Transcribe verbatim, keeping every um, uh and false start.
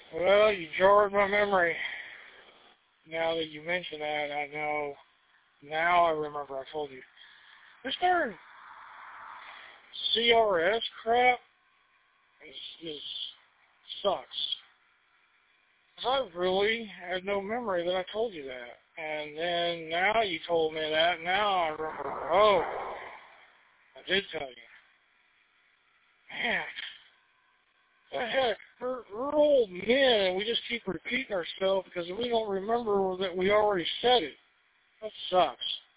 Well, you jarred my memory. Now that you mention that, I know. Now I remember I told you. This darn C R S crap is, is sucks. 'Cause I really had no memory that I told you that. And then now you told me that. Now I remember. Oh, I did tell you. Man. What the heck? We're, we're old men, and we just keep repeating ourselves because we don't remember that we already said it. That sucks.